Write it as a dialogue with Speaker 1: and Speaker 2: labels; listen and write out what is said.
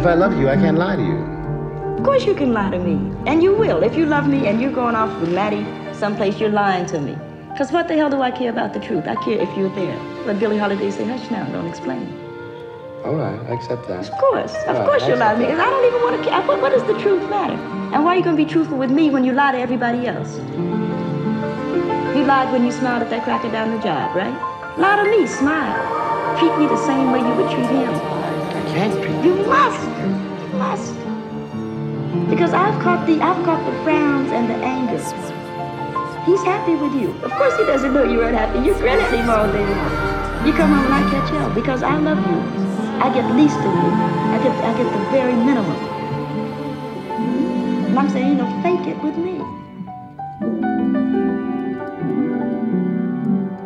Speaker 1: if I love you, I can't lie to you.
Speaker 2: Of course you can lie to me. And you will. If you love me and you're going off with Maddie someplace, you're lying to me. Because what the hell do I care about the truth? I care if you're there. But Billie Holiday say, hush now, don't explain.
Speaker 1: All right, I accept that.
Speaker 2: Of course you'll lie to me. Because I don't even want to care. What does the truth matter? And why are you going to be truthful with me when you lie to everybody else? You lied when you smiled at that cracker down the job, right? Lie to me, smile. Treat me the same way you would treat him.
Speaker 1: I can't treat
Speaker 2: You must. You must. Because I've caught the frowns and the anger. He's happy with you. Of course he doesn't know you aren't happy. You grin at him all day long. You come home and I catch hell because I love you. I get least of you. I get the very minimum. And I'm saying, fake it with me.